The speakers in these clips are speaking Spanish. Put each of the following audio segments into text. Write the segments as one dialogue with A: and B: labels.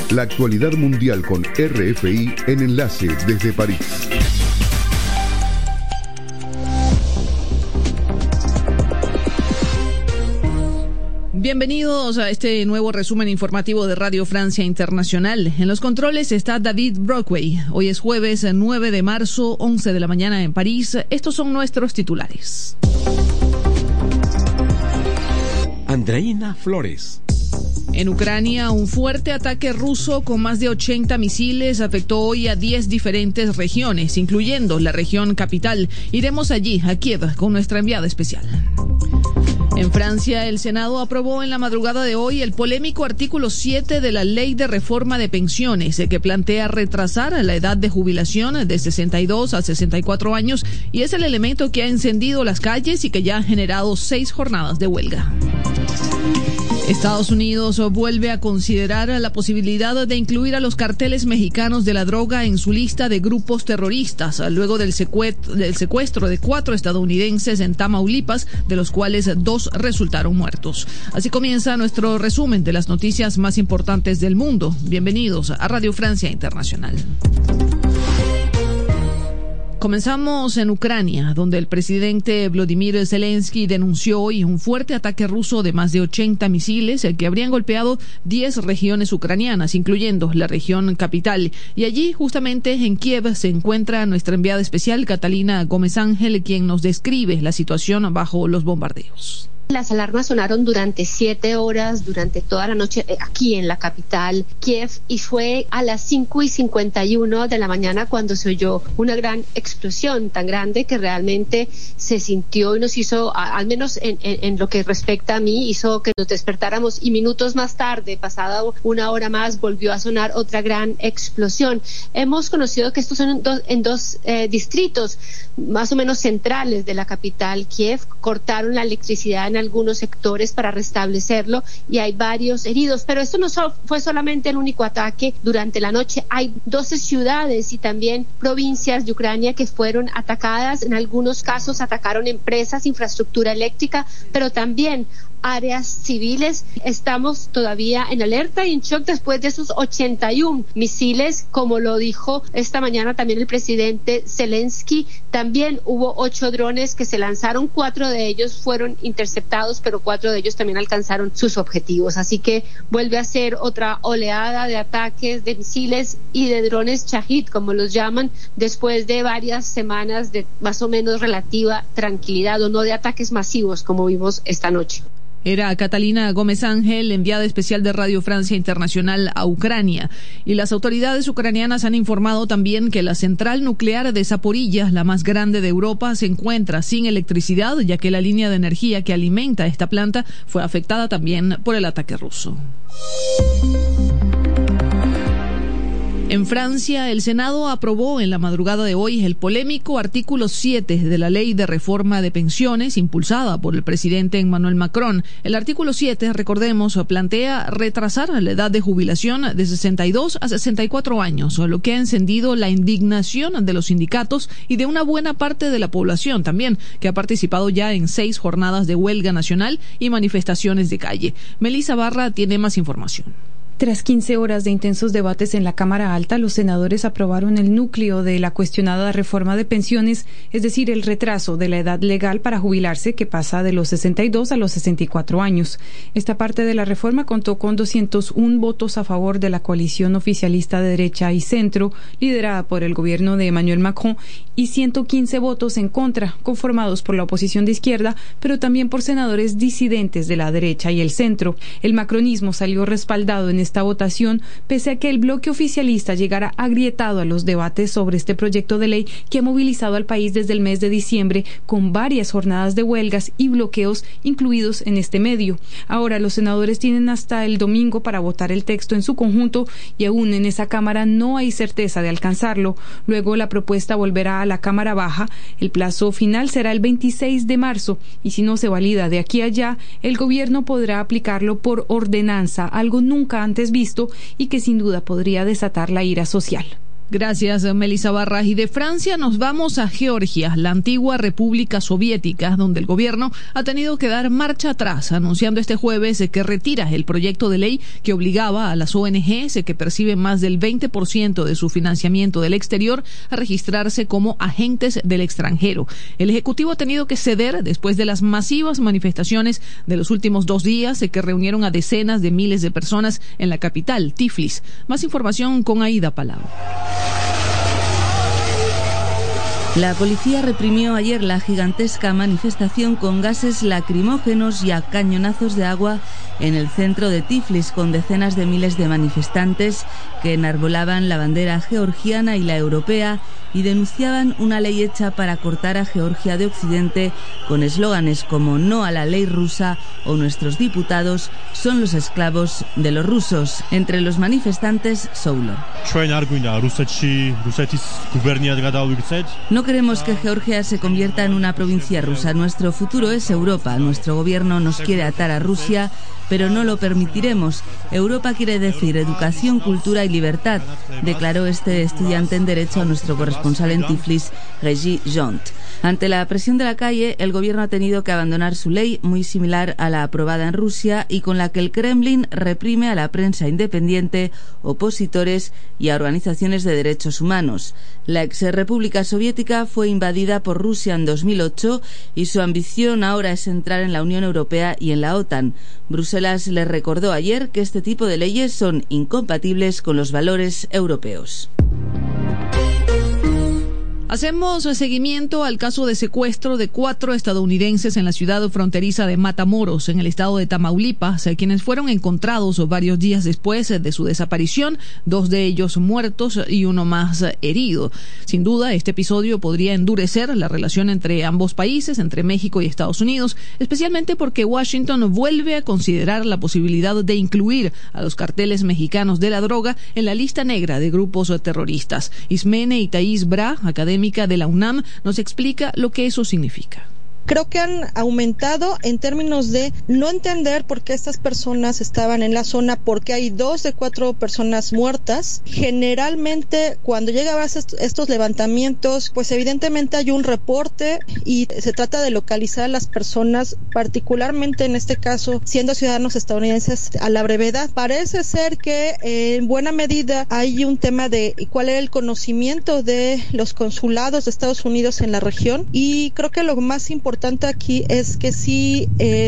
A: La actualidad mundial con RFI en Enlace desde París.
B: Bienvenidos a este nuevo resumen informativo de Radio Francia Internacional. En los controles está David Brockway. Hoy es jueves 9 de marzo, 11 de la mañana en París. Estos son nuestros titulares.
C: Andreina Flores.
B: En Ucrania, un fuerte ataque ruso con más de 80 misiles afectó hoy a 10 diferentes regiones, incluyendo la región capital. Iremos allí, a Kiev, con nuestra enviada especial. En Francia, el Senado aprobó en la madrugada de hoy el polémico artículo 7 de la Ley de Reforma de Pensiones, que plantea retrasar la edad de jubilación de 62 a 64 años y es el elemento que ha encendido las calles y que ya ha generado 6 jornadas de huelga. Estados Unidos vuelve a considerar la posibilidad de incluir a los carteles mexicanos de la droga en su lista de grupos terroristas, luego del secuestro de 4 estadounidenses en Tamaulipas, de los cuales 2 resultaron muertos. Así comienza nuestro resumen de las noticias más importantes del mundo. Bienvenidos a Radio Francia Internacional. Comenzamos en Ucrania, donde el presidente Volodymyr Zelensky denunció hoy un fuerte ataque ruso de más de 80 misiles que habrían golpeado 10 regiones ucranianas, incluyendo la región capital. Y allí, justamente en Kiev, se encuentra nuestra enviada especial, Catalina Gómez Ángel, quien nos describe la situación bajo los bombardeos.
D: Las alarmas sonaron durante 7 horas, durante toda la noche, aquí en la capital, Kiev, y fue a las 5:51 de la mañana cuando se oyó una gran explosión tan grande que realmente se sintió y nos hizo, al menos en lo que respecta a mí, hizo que nos despertáramos, y minutos más tarde, pasada una hora más, volvió a sonar otra gran explosión. Hemos conocido que estos son en dos distritos más o menos centrales de la capital, Kiev. Cortaron la electricidad en algunos sectores para restablecerlo y hay varios heridos, pero esto no fue solamente el único ataque durante la noche. Hay 12 ciudades y también provincias de Ucrania que fueron atacadas. En algunos casos atacaron empresas, infraestructura eléctrica, pero también áreas civiles. Estamos todavía en alerta y en shock después de esos 81 misiles, como lo dijo esta mañana también el presidente Zelensky. También hubo 8 drones que se lanzaron, 4 de ellos fueron interceptados, pero 4 de ellos también alcanzaron sus objetivos. Así que vuelve a ser otra oleada de ataques de misiles y de drones Shahid, como los llaman, después de varias semanas de más o menos relativa tranquilidad, o no de ataques masivos como vimos esta noche.
B: Era Catalina Gómez Ángel, enviada especial de Radio Francia Internacional a Ucrania. Y las autoridades ucranianas han informado también que la central nuclear de Zaporilla, la más grande de Europa, se encuentra sin electricidad, ya que la línea de energía que alimenta esta planta fue afectada también por el ataque ruso. En Francia, el Senado aprobó en la madrugada de hoy el polémico artículo 7 de la Ley de Reforma de Pensiones impulsada por el presidente Emmanuel Macron. El artículo 7, recordemos, plantea retrasar la edad de jubilación de 62 a 64 años, lo que ha encendido la indignación de los sindicatos y de una buena parte de la población también, que ha participado ya en 6 jornadas de huelga nacional y manifestaciones de calle. Melissa Barra tiene más información.
E: Tras 15 horas de intensos debates en la Cámara Alta, los senadores aprobaron el núcleo de la cuestionada reforma de pensiones, es decir, el retraso de la edad legal para jubilarse, que pasa de los 62 a los 64 años. Esta parte de la reforma contó con 201 votos a favor de la coalición oficialista de derecha y centro, liderada por el gobierno de Emmanuel Macron, y 115 votos en contra, conformados por la oposición de izquierda, pero también por senadores disidentes de la derecha y el centro. El macronismo salió respaldado en esta votación, pese a que el bloque oficialista llegara agrietado a los debates sobre este proyecto de ley que ha movilizado al país desde el mes de diciembre, con varias jornadas de huelgas y bloqueos incluidos en este medio. Ahora los senadores tienen hasta el domingo para votar el texto en su conjunto y aún en esa Cámara no hay certeza de alcanzarlo. Luego la propuesta volverá a la Cámara Baja. El plazo final será el 26 de marzo y si no se valida de aquí a allá, el gobierno podrá aplicarlo por ordenanza, algo nunca antes visto y que sin duda podría desatar la ira social.
B: Gracias, Melissa Barras. Y de Francia nos vamos a Georgia, la antigua República Soviética, donde el gobierno ha tenido que dar marcha atrás, anunciando este jueves que retira el proyecto de ley que obligaba a las ONGs que perciben más del 20% de su financiamiento del exterior a registrarse como agentes del extranjero. El Ejecutivo ha tenido que ceder después de las masivas manifestaciones de los últimos 2 días que reunieron a decenas de miles de personas en la capital, Tiflis. Más información con Aida Palau.
F: La policía reprimió ayer la gigantesca manifestación con gases lacrimógenos y a cañonazos de agua en el centro de Tiflis, con decenas de miles de manifestantes que enarbolaban la bandera georgiana y la europea y denunciaban una ley hecha para cortar a Georgia de Occidente, con eslóganes como "no a la ley rusa" o "nuestros diputados son los esclavos de los rusos". Entre los manifestantes, Soulo. No queremos que Georgia se convierta en una provincia rusa. Nuestro futuro es Europa. Nuestro gobierno nos quiere atar a Rusia, pero no lo permitiremos. Europa quiere decir educación, cultura y libertad, declaró este estudiante en Derecho a nuestro corresponsal en Tiflis, Regis Jont. Ante la presión de la calle, el gobierno ha tenido que abandonar su ley, muy similar a la aprobada en Rusia y con la que el Kremlin reprime a la prensa independiente, opositores y a organizaciones de derechos humanos. La ex República Soviética fue invadida por Rusia en 2008 y su ambición ahora es entrar en la Unión Europea y en la OTAN. Bruselas les recordó ayer que este tipo de leyes son incompatibles con los valores europeos.
B: Hacemos seguimiento al caso de secuestro de 4 estadounidenses en la ciudad fronteriza de Matamoros, en el estado de Tamaulipas, quienes fueron encontrados varios días después de su desaparición, 2 de ellos muertos y 1 más herido. Sin duda, este episodio podría endurecer la relación entre ambos países, entre México y Estados Unidos, especialmente porque Washington vuelve a considerar la posibilidad de incluir a los carteles mexicanos de la droga en la lista negra de grupos terroristas. Ismene Itaís Bra, académica de la UNAM, nos explica lo que eso significa.
G: Creo que han aumentado en términos de no entender por qué estas personas estaban en la zona, porque hay 2 de 4 personas muertas. Generalmente, cuando llegan estos levantamientos, pues evidentemente hay un reporte y se trata de localizar a las personas, particularmente en este caso, siendo ciudadanos estadounidenses a la brevedad. Parece ser que en buena medida hay un tema de cuál era el conocimiento de los consulados de Estados Unidos en la región, y creo que lo más importante aquí es que sí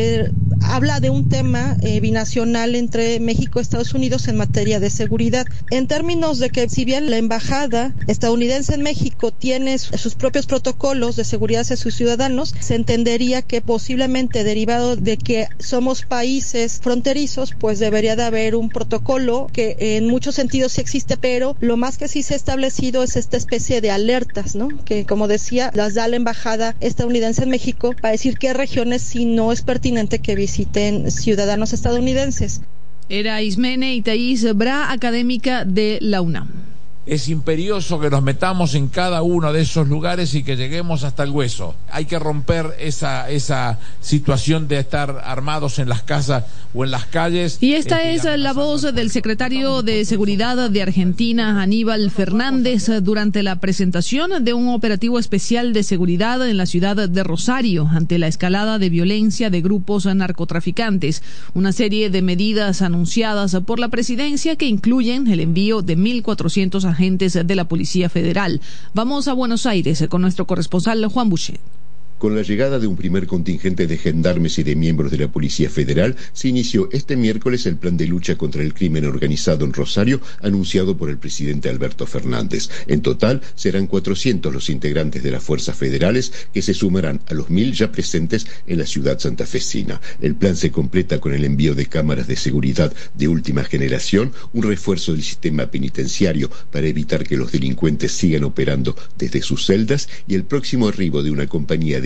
G: habla de un tema binacional entre México y Estados Unidos en materia de seguridad, en términos de que si bien la embajada estadounidense en México tiene sus propios protocolos de seguridad hacia sus ciudadanos, se entendería que posiblemente derivado de que somos países fronterizos, pues debería de haber un protocolo que en muchos sentidos sí existe, pero lo más que sí se ha establecido es esta especie de alertas, ¿no? Que, como decía, las da la embajada estadounidense en México para decir qué regiones sí no es pertinente que visiten ciudadanos estadounidenses.
B: Era Ismene Itaís Bra, académica de la UNAM.
H: Es imperioso que nos metamos en cada uno de esos lugares y que lleguemos hasta el hueso. Hay que romper esa situación de estar armados en las casas o en las calles.
B: Y esta es la voz del secretario de Seguridad de Argentina, Aníbal Fernández, durante la presentación de un operativo especial de seguridad en la ciudad de Rosario ante la escalada de violencia de grupos narcotraficantes. Una serie de medidas anunciadas por la presidencia que incluyen el envío de 1.400 agentes de la Policía Federal. Vamos a Buenos Aires con nuestro corresponsal Juan Boucher.
A: Con la llegada de un primer contingente de gendarmes y de miembros de la Policía Federal, se inició este miércoles el plan de lucha contra el crimen organizado en Rosario, anunciado por el presidente Alberto Fernández. En total, serán 400 los integrantes de las fuerzas federales que se sumarán a los 1.000 ya presentes en la ciudad santafesina. El plan se completa con el envío de cámaras de seguridad de última generación, un refuerzo del sistema penitenciario para evitar que los delincuentes sigan operando desde sus celdas y el próximo arribo de una compañía de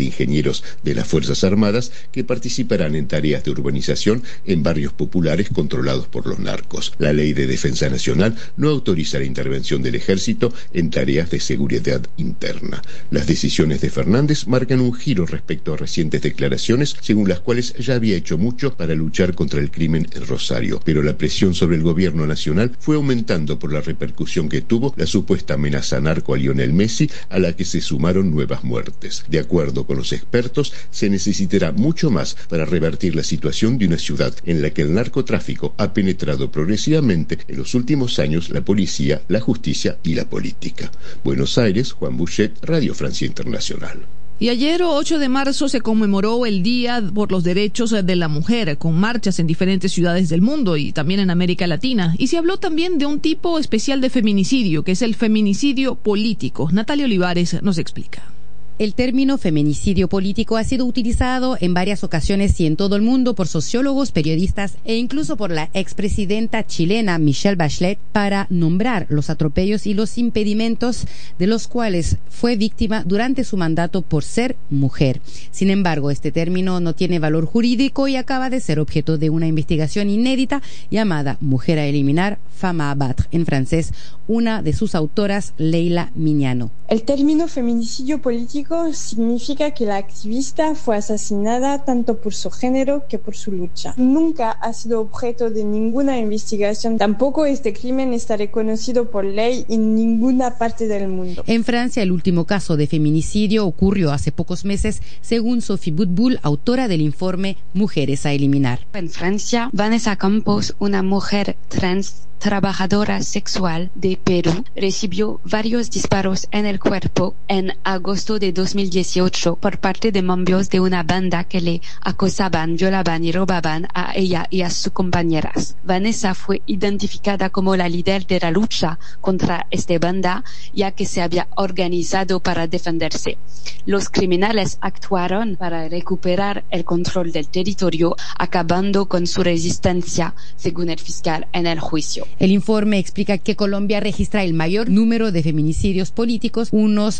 A: ingenieros de las Fuerzas Armadas que participarán en tareas de urbanización en barrios populares controlados por los narcos. La Ley de Defensa Nacional no autoriza la intervención del ejército en tareas de seguridad interna. Las decisiones de Fernández marcan un giro respecto a recientes declaraciones según las cuales ya había hecho mucho para luchar contra el crimen en Rosario, pero la presión sobre el gobierno nacional fue aumentando por la repercusión que tuvo la supuesta amenaza narco a Lionel Messi, a la que se sumaron nuevas muertes. De acuerdo con los expertos, se necesitará mucho más para revertir la situación de una ciudad en la que el narcotráfico ha penetrado progresivamente en los últimos años la policía, la justicia y la política. Buenos Aires, Juan Bouchet, Radio Francia Internacional.
B: Y ayer, 8 de marzo, se conmemoró el Día por los Derechos de la Mujer, con marchas en diferentes ciudades del mundo y también en América Latina. Y se habló también de un tipo especial de feminicidio, que es el feminicidio político. Natalia Olivares nos explica.
I: El término feminicidio político ha sido utilizado en varias ocasiones y en todo el mundo por sociólogos, periodistas e incluso por la expresidenta chilena Michelle Bachelet para nombrar los atropellos y los impedimentos de los cuales fue víctima durante su mandato por ser mujer. Sin embargo, este término no tiene valor jurídico y acaba de ser objeto de una investigación inédita llamada Mujer a eliminar, Femme à abattre en francés, una de sus autoras, Leila Miñano.
J: El término feminicidio político significa que la activista fue asesinada tanto por su género que por su lucha. Nunca ha sido objeto de ninguna investigación. Tampoco este crimen está reconocido por ley en ninguna parte del mundo.
I: En Francia, el último caso de feminicidio ocurrió hace pocos meses, según Sophie Boutboul, autora del informe Mujeres a eliminar.
K: En Francia, Vanessa Campos, una mujer trans trabajadora sexual de Perú, recibió varios disparos en el cuerpo en agosto de 2018 por parte de miembros de una banda que le acosaban, violaban y robaban a ella y a sus compañeras. Vanessa fue identificada como la líder de la lucha contra esta banda, ya que se había organizado para defenderse. Los criminales actuaron para recuperar el control del territorio, acabando con su resistencia, según el fiscal en el juicio.
I: El informe explica que Colombia registra el mayor número de feminicidios políticos, unos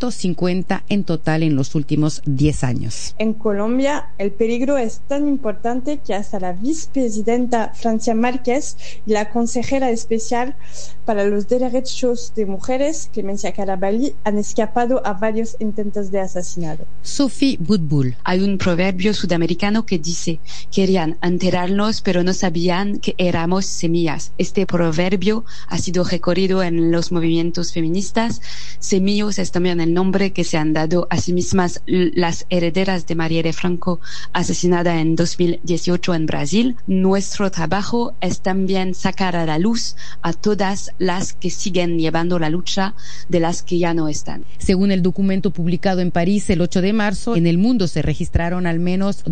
I: 150 en total en los últimos 10 años.
J: En Colombia, el peligro es tan importante que hasta la vicepresidenta Francia Márquez y la consejera especial para los derechos de mujeres, Clemencia Carabalí, han escapado a varios intentos de asesinato.
I: Sophie Boutboul.
K: Hay un proverbio sudamericano que dice: querían enterrarnos, pero no sabían que éramos semillas. Este proverbio ha sido recorrido en los movimientos feministas. Semillos es también el nombre que se han dado a sí mismas las herederas de Marielle Franco, asesinada en 2018 en Brasil. Nuestro trabajo es también sacar a la luz a todas las que siguen llevando la lucha, de las que ya no están.
I: Según el documento publicado en París el 8 de marzo, en el mundo se registraron al menos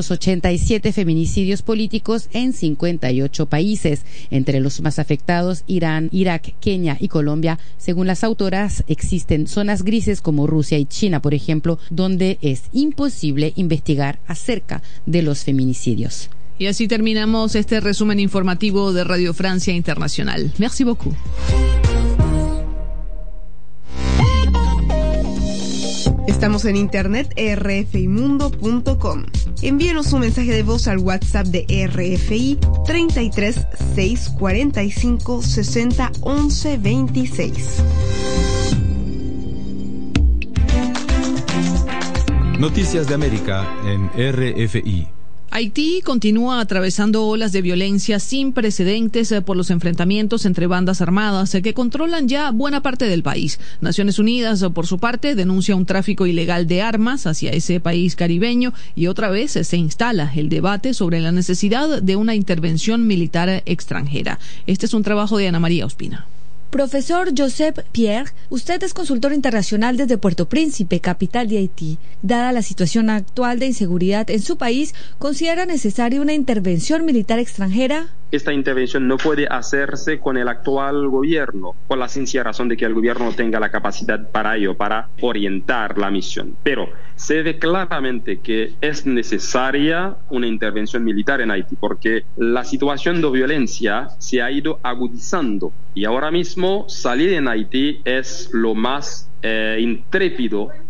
I: 287 feminicidios políticos en 58 países. Entre los más afectados, Irán, Irak, Kenia y Colombia. Según las autoras, existen zonas grises como Rusia y China, por ejemplo, donde es imposible investigar acerca de los feminicidios.
B: Y así terminamos este resumen informativo de Radio Francia Internacional. Merci beaucoup.
L: Estamos en internet rfimundo.com. Envíenos un mensaje de voz al WhatsApp de RFI 33 6 45 60 11 26.
C: Noticias de América en RFI.
B: Haití continúa atravesando olas de violencia sin precedentes por los enfrentamientos entre bandas armadas que controlan ya buena parte del país. Naciones Unidas, por su parte, denuncia un tráfico ilegal de armas hacia ese país caribeño y otra vez se instala el debate sobre la necesidad de una intervención militar extranjera. Este es un trabajo de Ana María Ospina.
M: Profesor Josep Pierre, usted es consultor internacional desde Puerto Príncipe, capital de Haití. Dada la situación actual de inseguridad en su país, ¿considera necesaria una intervención militar extranjera?
N: Esta intervención no puede hacerse con el actual gobierno, por la sencilla razón de que el gobierno no tenga la capacidad para ello, para orientar la misión. Pero se ve claramente que es necesaria una intervención militar en Haití, porque la situación de violencia se ha ido agudizando y ahora mismo salir en Haití es lo más intrépido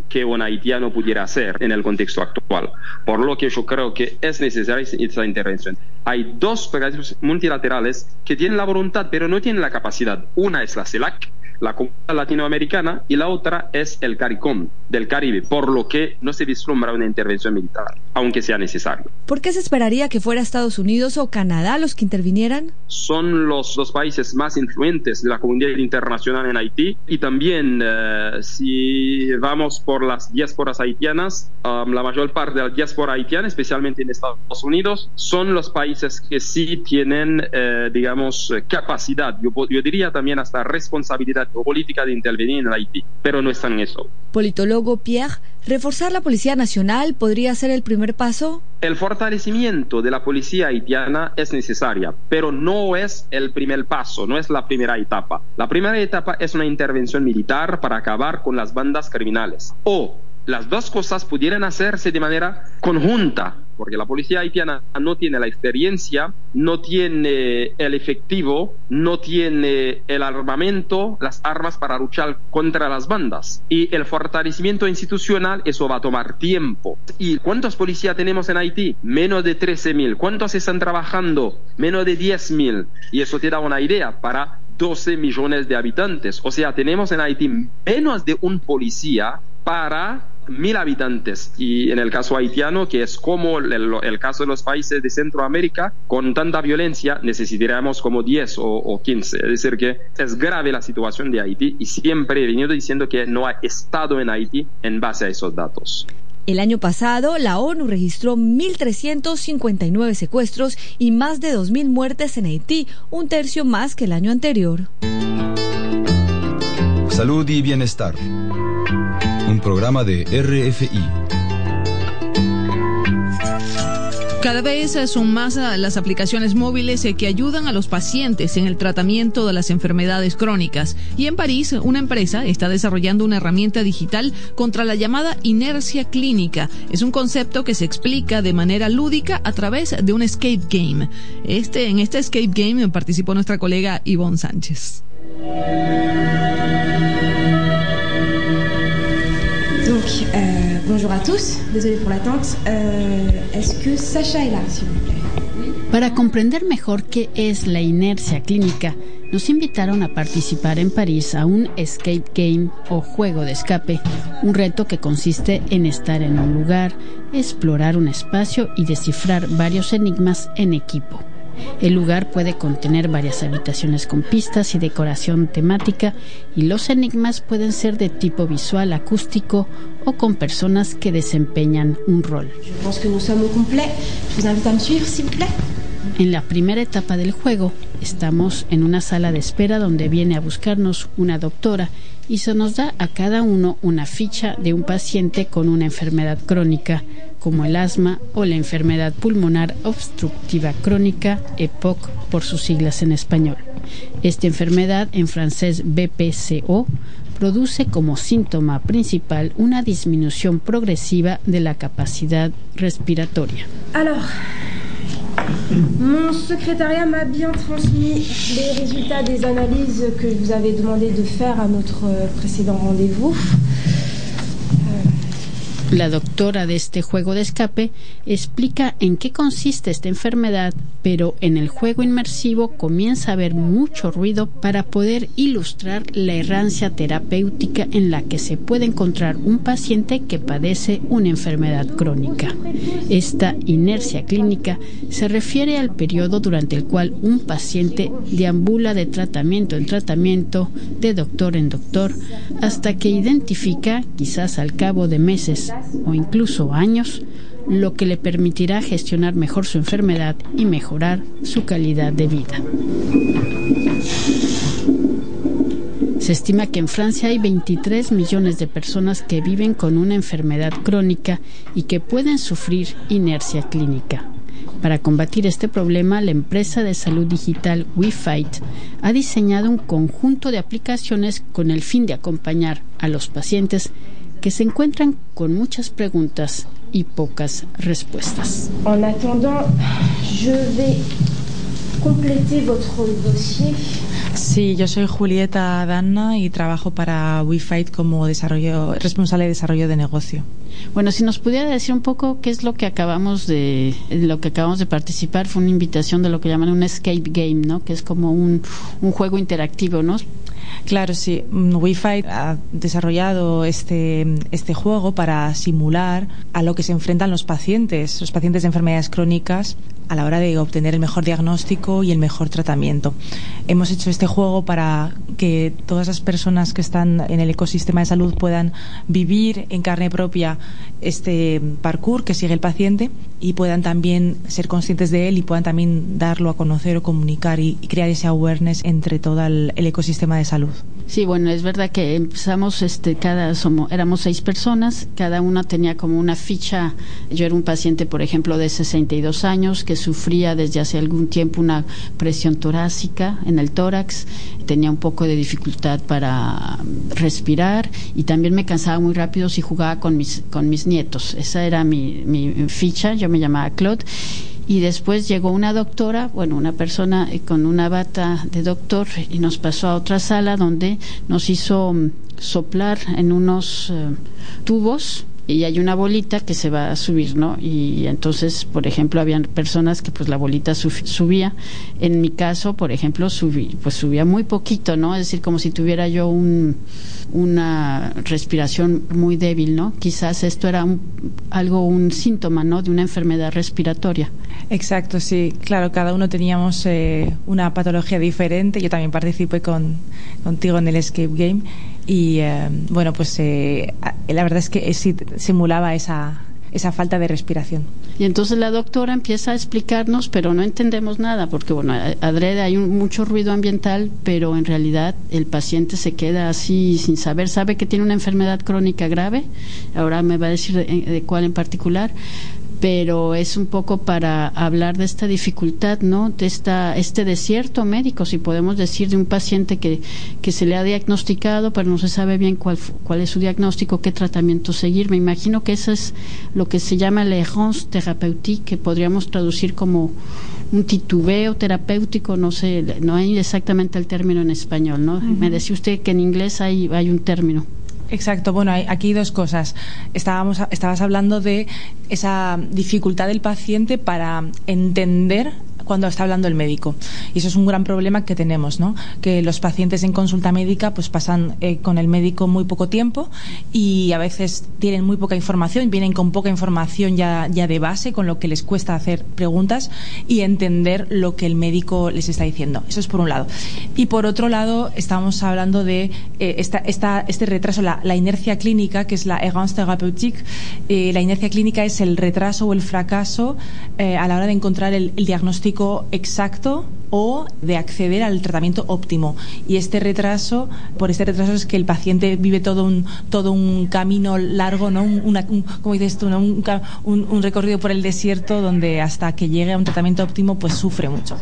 N: que un haitiano pudiera hacer en el contexto actual. Por lo que yo creo que es necesaria esta intervención. Hay dos organismos multilaterales que tienen la voluntad, pero no tienen la capacidad. Una es la CELAC, la Comunidad Latinoamericana, y la otra es el CARICOM del Caribe, por lo que no se vislumbra una intervención militar, aunque sea necesario.
M: ¿Por qué se esperaría que fuera Estados Unidos o Canadá los que intervinieran?
N: Son los dos países más influyentes de la comunidad internacional en Haití, y también si vamos por las diásporas haitianas, la mayor parte de la diáspora haitiana, especialmente en Estados Unidos, son los países que sí tienen, capacidad, yo diría también hasta responsabilidad política de intervenir en Haití, pero no están en eso.
M: Politólogo Pierre, ¿reforzar la Policía Nacional podría ser el primer paso?
N: El fortalecimiento de la policía haitiana es necesaria, pero no es el primer paso, no es la primera etapa. La primera etapa es una intervención militar para acabar con las bandas criminales. O las dos cosas pudieran hacerse de manera conjunta, porque la policía haitiana no tiene la experiencia, no tiene el efectivo, no tiene el armamento, las armas para luchar contra las bandas. Y el fortalecimiento institucional, eso va a tomar tiempo. ¿Y cuántos policías tenemos en Haití? Menos de 13.000. ¿Cuántos están trabajando? Menos de 10.000. Y eso te da una idea para 12 millones de habitantes. O sea, tenemos en Haití menos de un policía para 1.000 habitantes, y en el caso haitiano, que es como el caso de los países de Centroamérica, con tanta violencia necesitaríamos como 10 o 15, es decir que es grave la situación de Haití, y siempre he venido diciendo que no ha estado en Haití en base a esos datos.
M: El año pasado, la ONU registró 1.359 secuestros y más de 2.000 muertes en Haití, un tercio más que el año anterior.
C: Salud y bienestar. Un programa de RFI.
B: Cada vez son más las aplicaciones móviles que ayudan a los pacientes en el tratamiento de las enfermedades crónicas. Y en París, una empresa está desarrollando una herramienta digital contra la llamada inercia clínica. Es un concepto que se explica de manera lúdica a través de un escape game. En este escape game participó nuestra colega Ivonne Sánchez.
O: Donc, bonjour à tous, désolé pour l'attente. Est-ce que Sacha est là, s'il vous plaît?
P: Para comprender mejor qué es la inercia clínica, nos invitaron a participar en París a un escape game o juego de escape, un reto que consiste en estar en un lugar, explorar un espacio y descifrar varios enigmas en equipo. El lugar puede contener varias habitaciones con pistas y decoración temática, y los enigmas pueden ser de tipo visual, acústico o con personas que desempeñan un rol.
O: Je pense que nous sommes au complet. Je vous invite à me suivre, s'il vous plaît.
P: En la primera etapa del juego, estamos en una sala de espera donde viene a buscarnos una doctora y se nos da a cada uno una ficha de un paciente con una enfermedad crónica, como el asma o la enfermedad pulmonar obstructiva crónica, EPOC por sus siglas en español. Esta enfermedad, en francés BPCO, produce como síntoma principal una disminución progresiva de la capacidad respiratoria.
O: Alors, mon secrétariat m'a bien transmis les résultats des analyses que je vous avais demandé de faire à notre précédent rendez-vous.
P: La doctora de este juego de escape explica en qué consiste esta enfermedad, pero en el juego inmersivo comienza a haber mucho ruido para poder ilustrar la errancia terapéutica en la que se puede encontrar un paciente que padece una enfermedad crónica. Esta inercia clínica se refiere al periodo durante el cual un paciente deambula de tratamiento en tratamiento, de doctor en doctor, hasta que identifica, quizás al cabo de meses o incluso años, lo que le permitirá gestionar mejor su enfermedad y mejorar su calidad de vida. Se estima que en Francia hay 23 millones de personas que viven con una enfermedad crónica y que pueden sufrir inercia clínica. Para combatir este problema, la empresa de salud digital WeFight ha diseñado un conjunto de aplicaciones con el fin de acompañar a los pacientes que se encuentran con muchas preguntas y pocas respuestas.
O: En attendant, je vais compléter votre dossier.
Q: Sí, yo soy Julieta Danna y trabajo para WeFight como responsable de desarrollo de negocio.
P: Bueno, si nos pudiera decir un poco qué es lo que acabamos de participar, fue una invitación de lo que llaman un escape game, ¿no? Que es como un juego interactivo, ¿no?
Q: Claro, sí. WeFight ha desarrollado este juego para simular a lo que se enfrentan los pacientes de enfermedades crónicas a la hora de obtener el mejor diagnóstico y el mejor tratamiento. Hemos hecho este juego para que todas las personas que están en el ecosistema de salud puedan vivir en carne propia este parkour que sigue el paciente y puedan también ser conscientes de él y puedan también darlo a conocer o comunicar y crear ese awareness entre todo el ecosistema de salud.
P: Sí, bueno, es verdad que empezamos, éramos 6 personas, cada una tenía como una ficha. Yo era un paciente, por ejemplo, de 62 años que sufría desde hace algún tiempo una presión torácica en el tórax, tenía un poco de dificultad para respirar y también me cansaba muy rápido si jugaba con mis nietos. Esa era mi ficha, yo me llamaba Claude. Y después llegó una doctora, una persona con una bata de doctor y nos pasó a otra sala donde nos hizo soplar en unos tubos y hay una bolita que se va a subir, ¿no? Y entonces, por ejemplo, habían personas que pues la bolita subía. En mi caso, por ejemplo, subía muy poquito, ¿no? Es decir, como si tuviera yo una respiración muy débil, ¿no? Quizás esto era un síntoma, ¿no? De una enfermedad respiratoria.
Q: Exacto, sí. Claro, cada uno teníamos una patología diferente. Yo también participé contigo en el escape game y la verdad es que sí simulaba esa falta de respiración.
P: Y entonces la doctora empieza a explicarnos, pero no entendemos nada, porque adrede hay mucho ruido ambiental, pero en realidad el paciente se queda así sin saber, sabe que tiene una enfermedad crónica grave, ahora me va a decir de cuál en particular, pero es un poco para hablar de esta dificultad, ¿no? De este desierto médico, si podemos decir, de un paciente que se le ha diagnosticado, pero no se sabe bien cuál es su diagnóstico, qué tratamiento seguir. Me imagino que eso es lo que se llama la errance thérapeutique, que podríamos traducir como un titubeo terapéutico, no sé, no hay exactamente el término en español, ¿no? Uh-huh. Me decía usted que en inglés hay un término.
Q: Exacto, bueno, hay aquí dos cosas. Estabas hablando de esa dificultad del paciente para entender cuando está hablando el médico. Y eso es un gran problema que tenemos, ¿no? Que los pacientes en consulta médica pues pasan con el médico muy poco tiempo y a veces tienen muy poca información, vienen con poca información ya de base, con lo que les cuesta hacer preguntas y entender lo que el médico les está diciendo. Eso es por un lado. Y por otro lado, estamos hablando de este retraso, la inercia clínica, que es la errance thérapeutique. La inercia clínica es el retraso o el fracaso a la hora de encontrar el diagnóstico exacto o de acceder al tratamiento óptimo. Y por este retraso es que el paciente vive todo un camino largo, ¿no? Como dices tú, ¿no? Un recorrido por el desierto donde hasta que llegue a un tratamiento óptimo pues sufre mucho.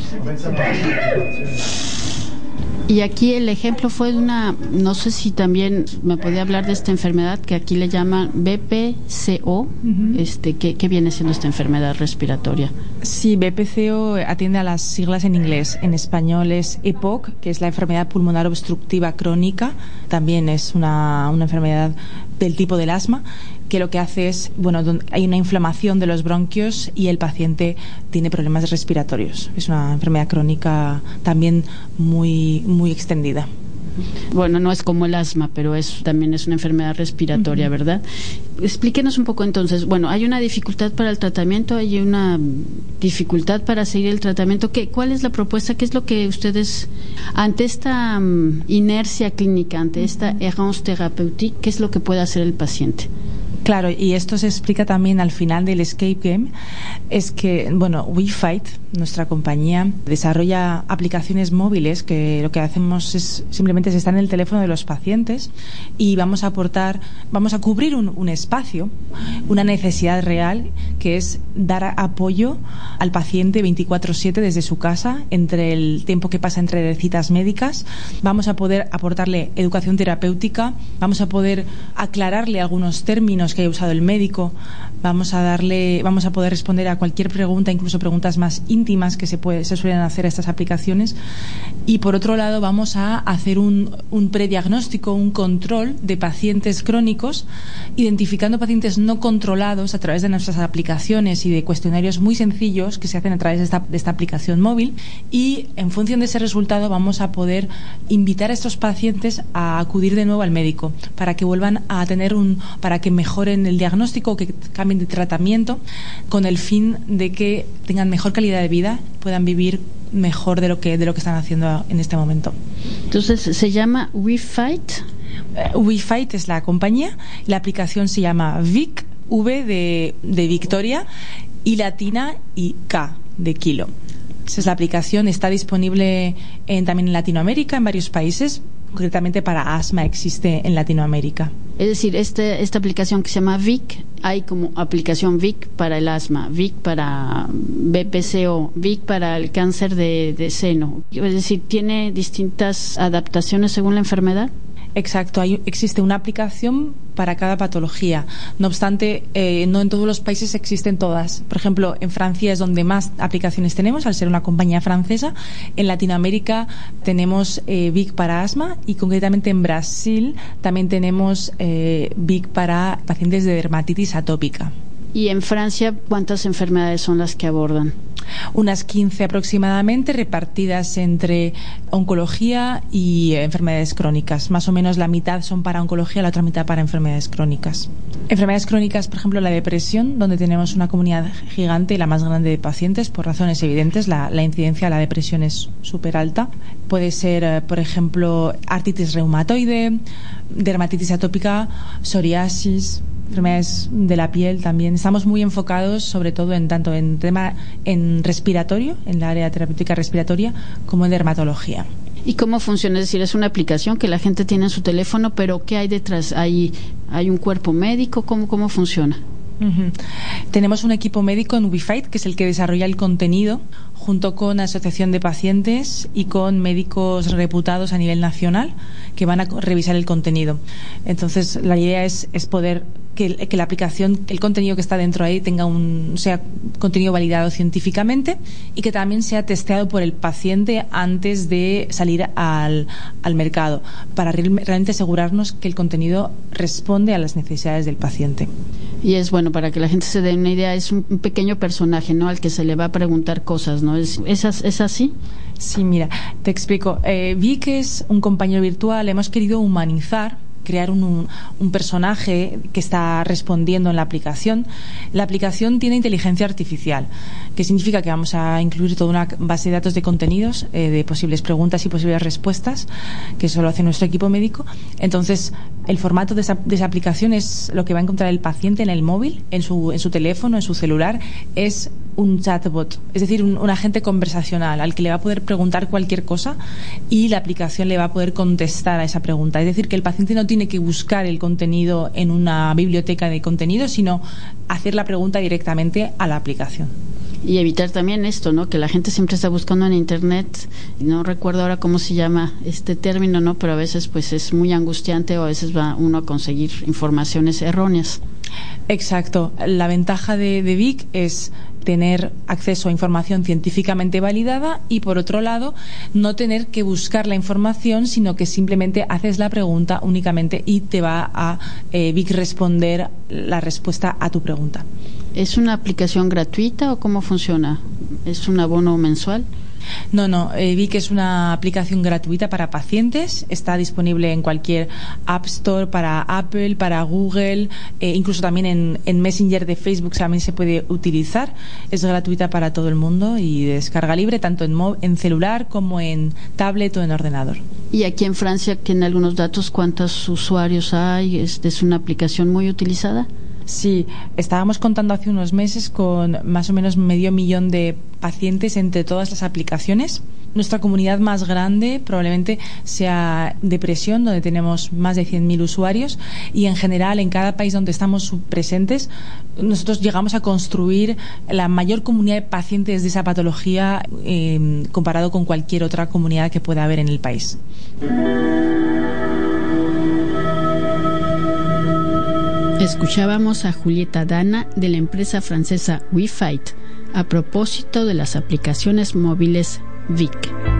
P: Y aquí el ejemplo fue de no sé si también me podía hablar de esta enfermedad que aquí le llaman BPCO. Uh-huh. ¿Qué viene siendo esta enfermedad respiratoria?
Q: Sí, BPCO atiende a las siglas en inglés. En español es EPOC, que es la enfermedad pulmonar obstructiva crónica. También es una enfermedad del tipo del asma, que lo que hace es, hay una inflamación de los bronquios y el paciente tiene problemas respiratorios. Es una enfermedad crónica también muy, muy extendida.
P: Bueno, no es como el asma, pero también es una enfermedad respiratoria, uh-huh. ¿Verdad? Explíquenos un poco entonces. Bueno, hay una dificultad para el tratamiento, hay una dificultad para seguir el tratamiento. ¿Cuál es la propuesta? ¿Qué es lo que ustedes, ante esta inercia clínica, ante esta errance thérapeutique, qué es lo que puede hacer el paciente?
Q: Claro, y esto se explica también al final del escape game, es que, WeFight, nuestra compañía, desarrolla aplicaciones móviles que lo que hacemos es simplemente estar en el teléfono de los pacientes y vamos a cubrir un espacio, una necesidad real, que es dar apoyo al paciente 24/7 desde su casa, entre el tiempo que pasa entre citas médicas. Vamos a poder aportarle educación terapéutica, vamos a poder aclararle algunos términos que haya usado el médico, vamos a poder responder a cualquier pregunta, incluso preguntas más íntimas que se suelen hacer a estas aplicaciones. Y por otro lado, vamos a hacer un prediagnóstico, un control de pacientes crónicos, identificando pacientes no controlados a través de nuestras aplicaciones y de cuestionarios muy sencillos que se hacen a través de esta aplicación móvil. Y en función de ese resultado vamos a poder invitar a estos pacientes a acudir de nuevo al médico para que vuelvan a para que mejoren el diagnóstico, que cambien de tratamiento, con el fin de que tengan mejor calidad de vida, puedan vivir mejor de lo que están haciendo en este momento.
P: Entonces, ¿se llama WeFight?
Q: WeFight es la compañía, la aplicación se llama Vic, V de Victoria, y latina, y K de kilo. Esa es la aplicación, está disponible también en Latinoamérica, en varios países. Concretamente para asma existe en Latinoamérica.
P: Es decir, esta aplicación que se llama Vic, hay como aplicación Vic para el asma, Vic para BPCO, Vic para el cáncer de seno. Es decir, ¿tiene distintas adaptaciones según la enfermedad?
Q: Exacto, existe una aplicación para cada patología. No obstante, no en todos los países existen todas. Por ejemplo, en Francia es donde más aplicaciones tenemos, al ser una compañía francesa. En Latinoamérica tenemos Vic para asma, y concretamente en Brasil también tenemos Vic para pacientes de dermatitis atópica.
P: ¿Y en Francia cuántas enfermedades son las que abordan?
Q: Unas 15 aproximadamente, repartidas entre oncología y enfermedades crónicas. Más o menos la mitad son para oncología, la otra mitad para enfermedades crónicas. Enfermedades crónicas, por ejemplo, la depresión, donde tenemos una comunidad gigante y la más grande de pacientes, por razones evidentes. La incidencia de la depresión es súper alta. Puede ser, por ejemplo, artritis reumatoide, dermatitis atópica, psoriasis, enfermedades de la piel también. Estamos muy enfocados sobre todo en tema en respiratorio, en la área terapéutica respiratoria, como en dermatología.
P: ¿Y cómo funciona? Es decir, es una aplicación que la gente tiene en su teléfono, pero ¿qué hay detrás? ¿Hay un cuerpo médico? ¿Cómo funciona?
Q: Tenemos un equipo médico en WeFight, que es el que desarrolla el contenido, junto con asociación de pacientes y con médicos reputados a nivel nacional que van a revisar el contenido. Entonces, la idea es poder que la aplicación, el contenido que está dentro ahí sea contenido validado científicamente, y que también sea testeado por el paciente antes de salir al mercado, para realmente asegurarnos que el contenido responde a las necesidades del paciente.
P: Y es bueno, para que la gente se dé una idea, es un pequeño personaje, ¿no?, al que se le va a preguntar cosas, ¿no? ¿Es así?
Q: Sí, mira, te explico. Vic es un compañero virtual. Hemos querido humanizar, crear un personaje que está respondiendo en la aplicación. La aplicación tiene inteligencia artificial, que significa que vamos a incluir toda una base de datos de contenidos, de posibles preguntas y posibles respuestas, que eso lo hace nuestro equipo médico. Entonces, el formato de esa aplicación es lo que va a encontrar el paciente en el móvil, en su teléfono, en su celular. Es un chatbot, es decir, un agente conversacional al que le va a poder preguntar cualquier cosa, y la aplicación le va a poder contestar a esa pregunta. Es decir, que el paciente no tiene que buscar el contenido en una biblioteca de contenido, sino hacer la pregunta directamente a la aplicación.
P: Y evitar también esto, ¿no?, que la gente siempre está buscando en internet, no recuerdo ahora cómo se llama este término, ¿no?, pero a veces pues es muy angustiante, o a veces va uno a conseguir informaciones erróneas.
Q: Exacto. La ventaja de Vic es tener acceso a información científicamente validada, y por otro lado no tener que buscar la información, sino que simplemente haces la pregunta únicamente y te va a Vic responder la respuesta a tu pregunta.
P: ¿Es una aplicación gratuita o cómo funciona? ¿Es un abono mensual?
Q: No, Vic es una aplicación gratuita para pacientes. Está disponible en cualquier App Store, para Apple, para Google, incluso también en Messenger de Facebook también se puede utilizar. Es gratuita para todo el mundo y de descarga libre, tanto en celular como en tablet o en ordenador.
P: Y aquí en Francia, que en algunos datos, ¿cuántos usuarios hay? ¿Es una aplicación muy utilizada?
Q: Sí, estábamos contando hace unos meses con más o menos 500.000 de pacientes entre todas las aplicaciones. Nuestra comunidad más grande probablemente sea depresión, donde tenemos más de 100.000 usuarios, y en general en cada país donde estamos presentes nosotros llegamos a construir la mayor comunidad de pacientes de esa patología comparado con cualquier otra comunidad que pueda haber en el país.
P: Escuchábamos a Julieta Dana de la empresa francesa WeFight a propósito de las aplicaciones móviles VIC.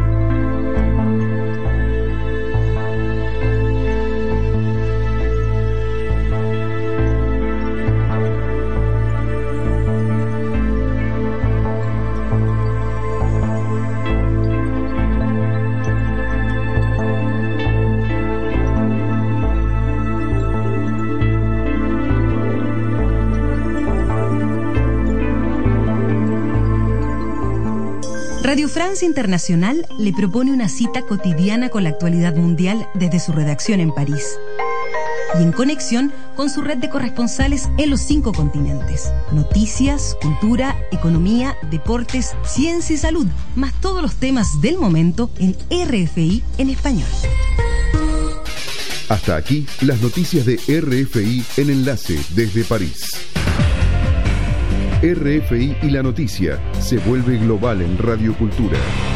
R: Radio France Internacional le propone una cita cotidiana con la actualidad mundial desde su redacción en París y en conexión con su red de corresponsales en los 5 continentes. Noticias, cultura, economía, deportes, ciencia y salud, más todos los temas del momento en RFI en español.
A: Hasta aquí las noticias de RFI en Enlace desde París. RFI y la noticia se vuelve global en Radio Cultura.